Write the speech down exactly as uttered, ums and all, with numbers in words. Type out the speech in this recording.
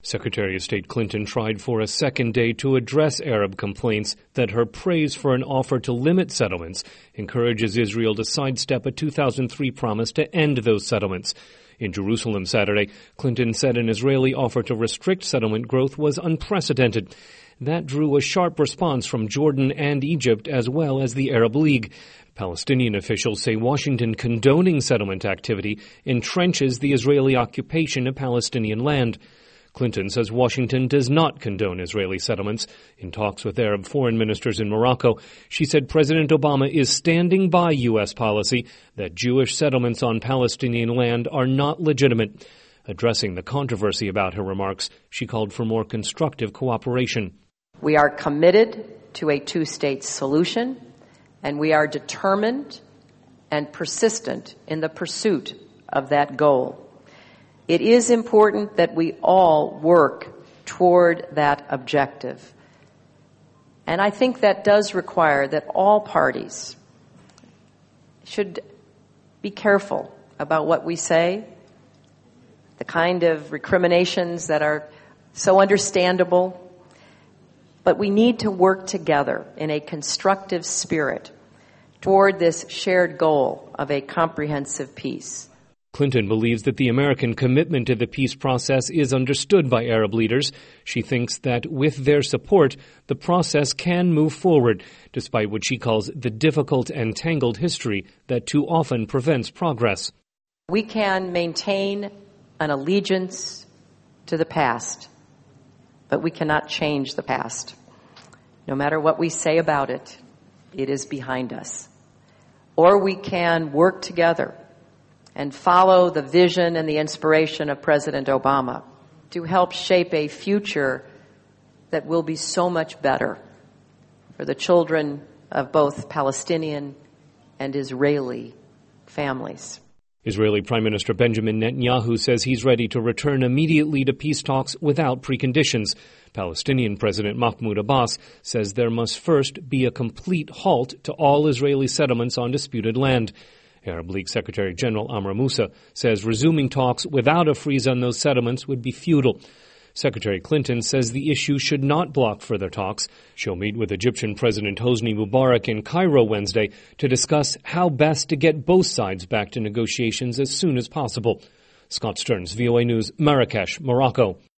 Secretary of State Clinton tried for a second day to address Arab complaints that her praise for an offer to limit settlements encourages Israel to sidestep a two thousand three promise to end those settlements. In Jerusalem Saturday, Clinton said an Israeli offer to restrict settlement growth was unprecedented. That drew a sharp response from Jordan and Egypt, as well as the Arab League. Palestinian officials say Washington condoning settlement activity entrenches the Israeli occupation of Palestinian land. Clinton says Washington does not condone Israeli settlements. In talks with Arab foreign ministers in Morocco, she said President Obama is standing by U S policy that Jewish settlements on Palestinian land are not legitimate. Addressing the controversy about her remarks, she called for more constructive cooperation. We are committed to a two-state solution, and we are determined and persistent in the pursuit of that goal. It is important that we all work toward that objective. And I think that does require that all parties should be careful about what we say, the kind of recriminations that are so understandable. But we need to work together in a constructive spirit toward this shared goal of a comprehensive peace. Clinton believes that the American commitment to the peace process is understood by Arab leaders. She thinks that with their support, the process can move forward, despite what she calls the difficult and tangled history that too often prevents progress. We can maintain an allegiance to the past, but we cannot change the past. No matter what we say about it, it is behind us. Or we can work together and follow the vision and the inspiration of President Obama to help shape a future that will be so much better for the children of both Palestinian and Israeli families. Israeli Prime Minister Benjamin Netanyahu says he's ready to return immediately to peace talks without preconditions. Palestinian President Mahmoud Abbas says there must first be a complete halt to all Israeli settlements on disputed land. Arab League Secretary General Amr Moussa says resuming talks without a freeze on those settlements would be futile. Secretary Clinton says the issue should not block further talks. She'll meet with Egyptian President Hosni Mubarak in Cairo Wednesday to discuss how best to get both sides back to negotiations as soon as possible. Scott Stearns, V O A News, Marrakesh, Morocco.